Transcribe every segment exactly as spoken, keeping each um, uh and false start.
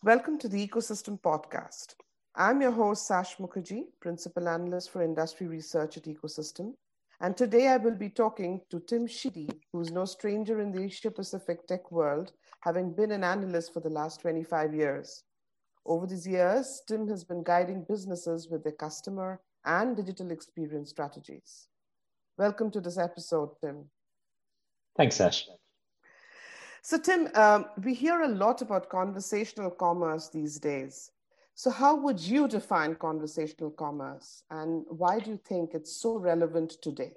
Welcome to the Ecosystem Podcast. I'm your host, Sash Mukherjee, Principal Analyst for Industry Research at Ecosystem. And today I will be talking to Tim Sheedy, who's no stranger in the Asia-Pacific tech world, having been an analyst for the last twenty-five years. Over these years, Tim has been guiding businesses with their customer and digital experience strategies. Welcome to this episode, Tim. Thanks, Sash. So, Tim, um, we hear a lot about conversational commerce these days. So how would you define conversational commerce, and why do you think it's so relevant today?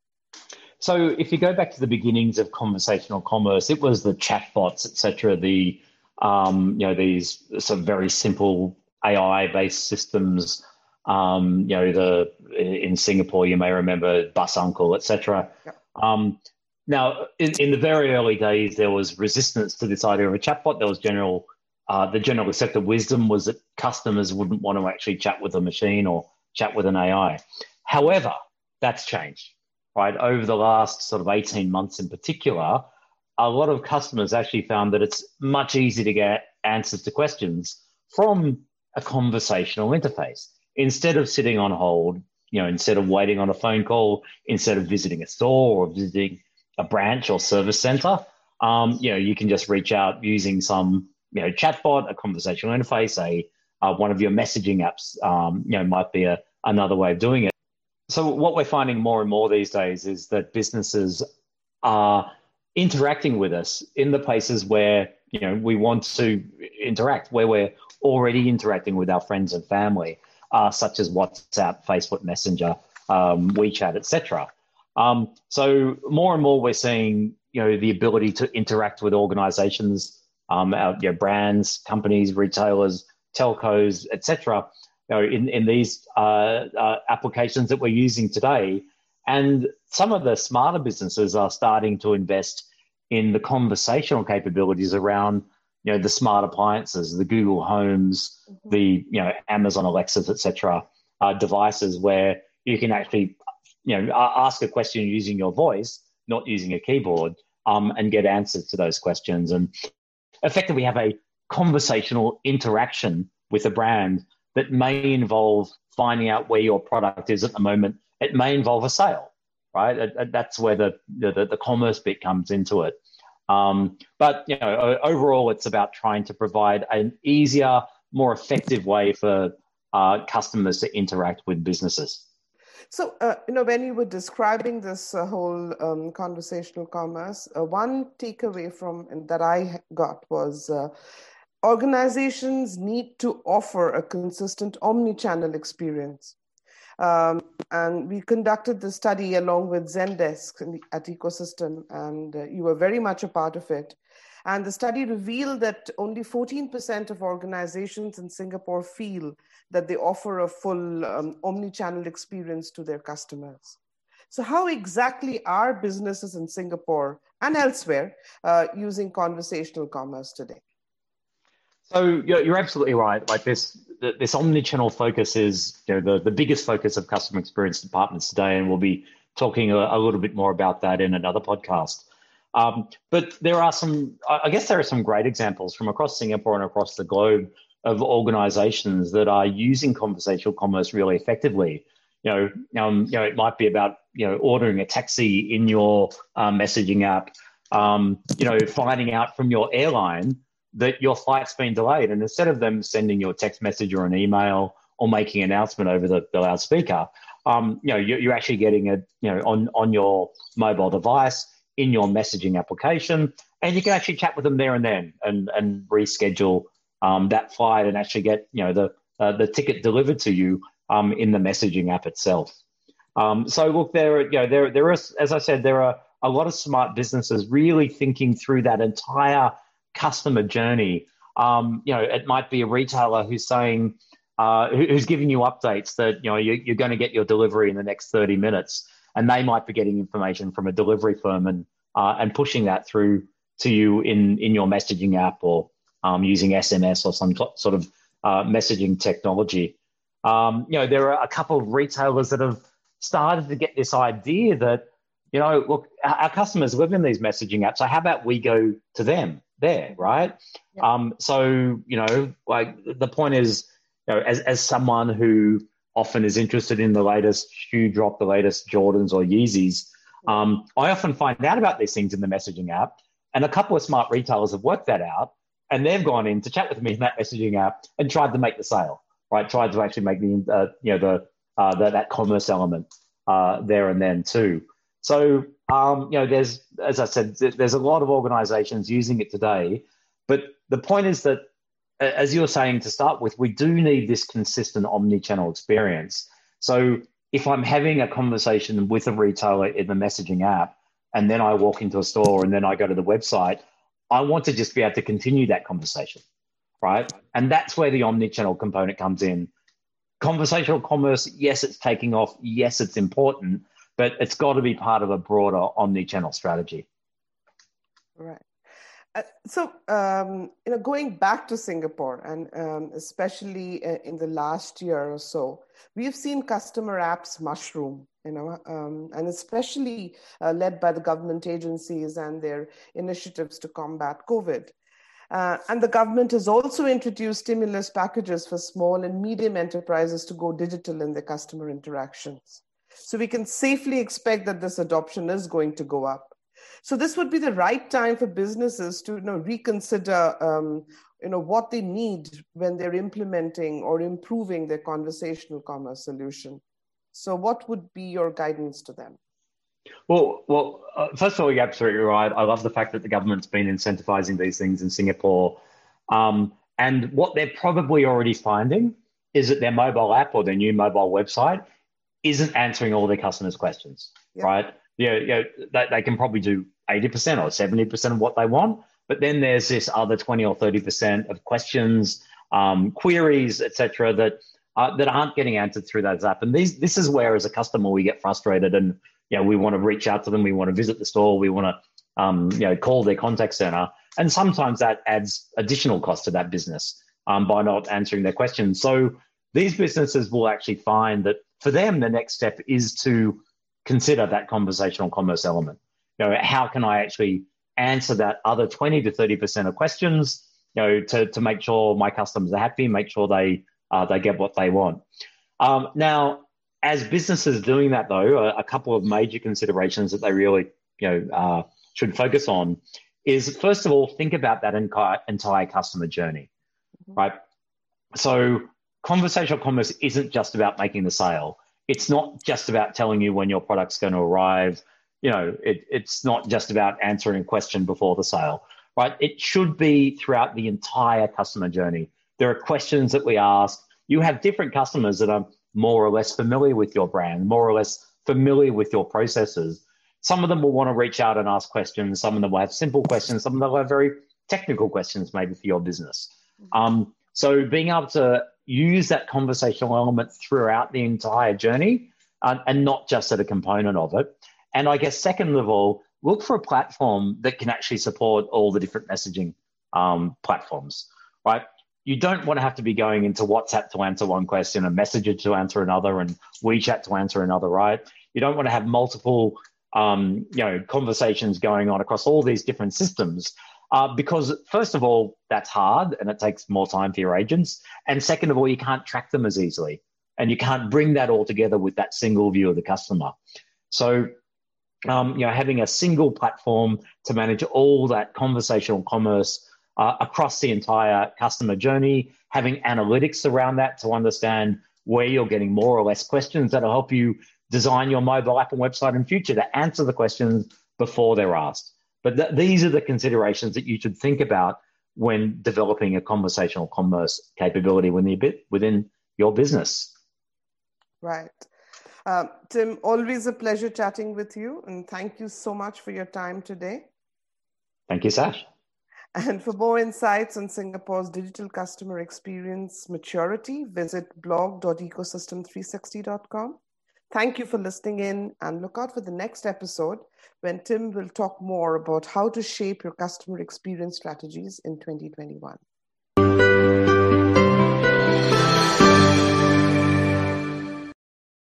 So if you go back to the beginnings of conversational commerce, it was the chatbots, et cetera, the, um, you know, these sort of very simple A I-based systems, um, you know, the in Singapore, you may remember Bus Uncle, et cetera. Yeah. Um, now, in, in the very early days, there was resistance to this idea of a chatbot. There was general Uh, the general accepted wisdom was that customers wouldn't want to actually chat with a machine or chat with an A I. However, that's changed, right? Over the last sort of eighteen months in particular, a lot of customers actually found that it's much easier to get answers to questions from a conversational interface. Instead of sitting on hold, you know, instead of waiting on a phone call, instead of visiting a store or visiting a branch or service center, um, you know, you can just reach out using some you know, chatbot, a conversational interface, a uh, one of your messaging apps, um, you know, might be a, another way of doing it. So what we're finding more and more these days is that businesses are interacting with us in the places where, you know, we want to interact, where we're already interacting with our friends and family, uh, such as WhatsApp, Facebook Messenger, um, WeChat, et cetera. Um, so more and more we're seeing, you know, the ability to interact with organizations, Um, our you know, brands, companies, retailers, telcos, et cetera, you know, in, in these uh, uh, applications that we're using today. And some of the smarter businesses are starting to invest in the conversational capabilities around, you know, the smart appliances, the Google Homes, mm-hmm. the, you know, Amazon Alexas, et cetera, uh, devices where you can actually, you know, ask a question using your voice, not using a keyboard, um, and get answers to those questions. And effectively have a conversational interaction with a brand that may involve finding out where your product is at the moment. It may involve a sale, right? That's where the the, the commerce bit comes into it. Um, but you know, overall, it's about trying to provide an easier, more effective way for uh, customers to interact with businesses. So, uh, you know, when you were describing this uh, whole um, conversational commerce, uh, one takeaway from that I got was uh, organizations need to offer a consistent omni-channel experience. Um, and we conducted the study along with Zendesk at Ecosystem, and uh, you were very much a part of it. And the study revealed that only fourteen percent of organizations in Singapore feel that they offer a full um, omni-channel experience to their customers. So how exactly are businesses in Singapore and elsewhere uh, using conversational commerce today? So you're, you're absolutely right. Like this, this omni-channel focus is, you know, the, the biggest focus of customer experience departments today, and we'll be talking a, a little bit more about that in another podcast. Um, but there are some, I guess there are some great examples from across Singapore and across the globe of organizations that are using conversational commerce really effectively. You know, um, you know, it might be about, you know, ordering a taxi in your uh, messaging app, um, you know, finding out from your airline that your flight's been delayed. And instead of them sending you a text message or an email or making an announcement over the, the loudspeaker, um, you know, you're, you're actually getting it, you know, on, on your mobile device, in your messaging application, and you can actually chat with them there and then and, and reschedule um, that flight and actually get, you know, the uh, the ticket delivered to you um, in the messaging app itself. Um, so look, there, you know, there there is, as I said, there are a lot of smart businesses really thinking through that entire customer journey. Um, you know, it might be a retailer who's saying, uh, who's giving you updates that, you know, you, you're going to get your delivery in the next thirty minutes. And they might be getting information from a delivery firm and uh, and pushing that through to you in, in your messaging app or um, using S M S or some t- sort of uh, messaging technology. Um, you know, there are a couple of retailers that have started to get this idea that you know, look, our, our customers live in these messaging apps. So how about we go to them there, right? Yeah. Um, so, you know, like the point is, you know, as, as someone who often is interested in the latest shoe drop, the latest Jordans or Yeezys, um, I often find out about these things in the messaging app. And a couple of smart retailers have worked that out, and they've gone in to chat with me in that messaging app and tried to make the sale, right? Tried to actually make the, uh, you know, the, uh, the that commerce element uh, there and then too. So, um, you know, there's, as I said, there's a lot of organizations using it today. But the point is that, as you were saying to start with, we do need this consistent omni-channel experience. So if I'm having a conversation with a retailer in the messaging app, and then I walk into a store and then I go to the website, I want to just be able to continue that conversation, right? And that's where the omni-channel component comes in. Conversational commerce, yes, it's taking off. Yes, it's important, but it's got to be part of a broader omni-channel strategy. Right. Uh, so, um, you know, going back to Singapore, and um, especially in the last year or so, we've seen customer apps mushroom, you know, um, and especially uh, led by the government agencies and their initiatives to combat COVID. Uh, and the government has also introduced stimulus packages for small and medium enterprises to go digital in their customer interactions. So we can safely expect that this adoption is going to go up. So this would be the right time for businesses to, you know, reconsider, um, you know, what they need when they're implementing or improving their conversational commerce solution. So what would be your guidance to them? Well, well, uh, first of all, you're absolutely right. I love the fact that the government's been incentivizing these things in Singapore. Um, and what they're probably already finding is that their mobile app or their new mobile website isn't answering all their customers' questions, yep. right? Yeah, you know, they, they can probably do eighty percent or seventy percent of what they want, but then there's this other twenty or thirty percent of questions, um, queries, et cetera, that uh, that aren't getting answered through those apps. And these, this is where, as a customer, we get frustrated, and you know, we want to reach out to them, we want to visit the store, we want to um, you know, call their contact center, and sometimes that adds additional cost to that business um, by not answering their questions. So these businesses will actually find that for them, the next step is to consider that conversational commerce element. You know, how can I actually answer that other twenty to thirty percent of questions, you know, to, to make sure my customers are happy, make sure they uh, they get what they want. Um, now, as businesses doing that, though, a, a couple of major considerations that they really, you know, uh, should focus on is, first of all, think about that entire, entire customer journey, mm-hmm. right? So conversational commerce isn't just about making the sale. It's not just about telling you when your product's going to arrive. You know, it, it's not just about answering a question before the sale, right? It should be throughout the entire customer journey. There are questions that we ask. You have different customers that are more or less familiar with your brand, more or less familiar with your processes. Some of them will want to reach out and ask questions. Some of them will have simple questions. Some of them will have very technical questions maybe for your business. Um, so being able to use that conversational element throughout the entire journey uh, and not just at a component of it. And I guess second of all, look for a platform that can actually support all the different messaging um, platforms, right? You don't want to have to be going into WhatsApp to answer one question, and Messenger to answer another, and WeChat to answer another, right? You don't want to have multiple um, you know, conversations going on across all these different systems. Uh, because first of all, that's hard and it takes more time for your agents. And second of all, you can't track them as easily, and you can't bring that all together with that single view of the customer. So, um, you know, having a single platform to manage all that conversational commerce uh, across the entire customer journey, having analytics around that to understand where you're getting more or less questions that'll help you design your mobile app and website in future to answer the questions before they're asked. But th- these are the considerations that you should think about when developing a conversational commerce capability within, bit, within your business. Right. Uh, Tim, always a pleasure chatting with you. And thank you so much for your time today. Thank you, Sash. And for more insights on Singapore's digital customer experience maturity, visit blog dot ecosystem three sixty dot com. Thank you for listening in, and look out for the next episode when Tim will talk more about how to shape your customer experience strategies in twenty twenty-one.